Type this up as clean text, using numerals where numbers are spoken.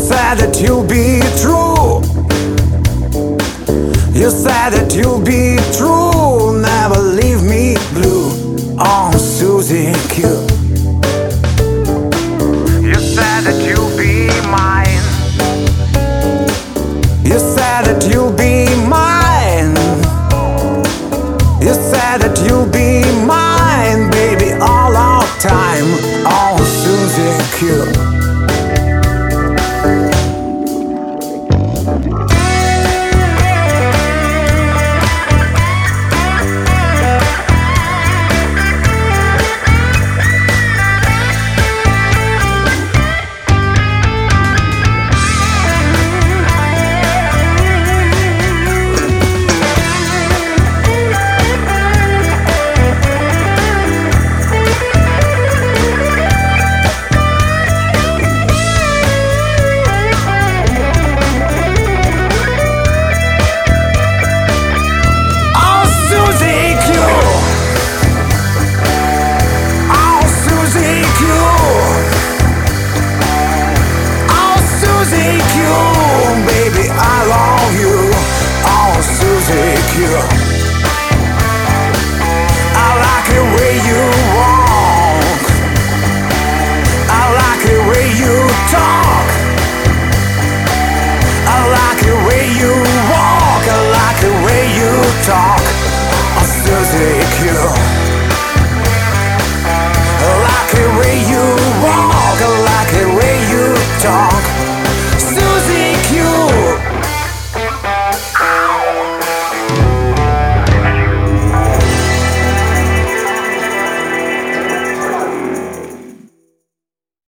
said that you'll be true. You said that you'll be true. Never leave me blue. Oh, Susie Q. You said that you'll be mine. You said that you'll be mine. You said that you'll be mine, baby, all our time. Oh, Susie Q.